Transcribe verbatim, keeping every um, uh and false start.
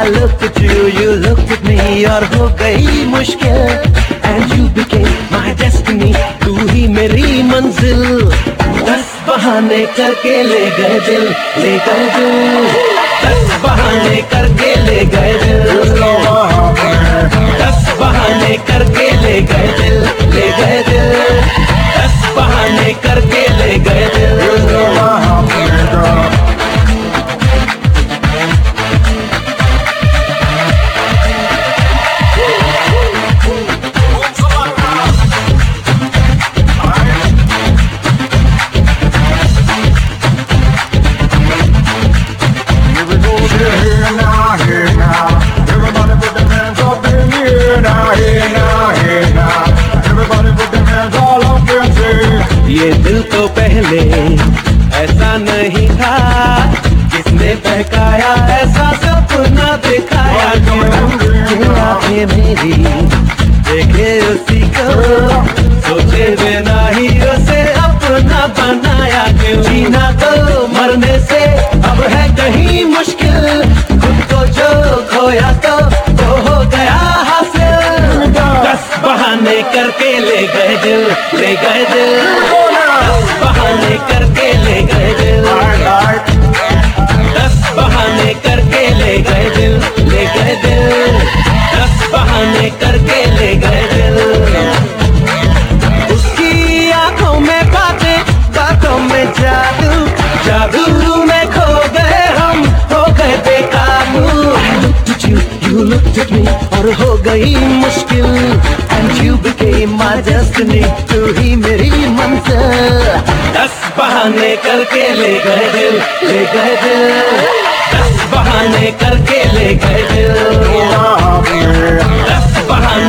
I looked at you, you looked at me, और हो गई मुश्किल. And you became my destiny, तू ही मेरी मंजिल. दस बहाने करके ले गए दिल, ले गए दिल. दस बहाने करके ले गए दिल. दस बहाने करके ले गए दिल, ले गए दिल. दस बहाने करके ले गए दिल. ये दिल तो पहले ऐसा नहीं था, किसने बहकाया ऐसा सपना दिखाया. क्यों आंखें मेरी देखे उसी को, सोचे बिना ही उसे अपना बनाया. क्यों जीना तो मरने से अब है कहीं मुश्किल, खुद को जो खोया तो वो हो गया हासिल. दस बहाने करके ले गए दिल, ले गए दिल. दस बहाने करके ले गए दिल. दस बहाने करके ले गए दिल, ले गए दिल. दस बहाने करके ले गए दिल. उसकी आंखों में बातें, बातों में जादू, जादू में खो गए हम, हो गए बेकाबू. You, you looked at me, और हो गई मुश्किल. And you became my destiny, तू ही मेरी मंजिल. दस बहाने करके ले गए दिल, ले गए दिल. दस बहाने करके ले गए दिल. दस बहाने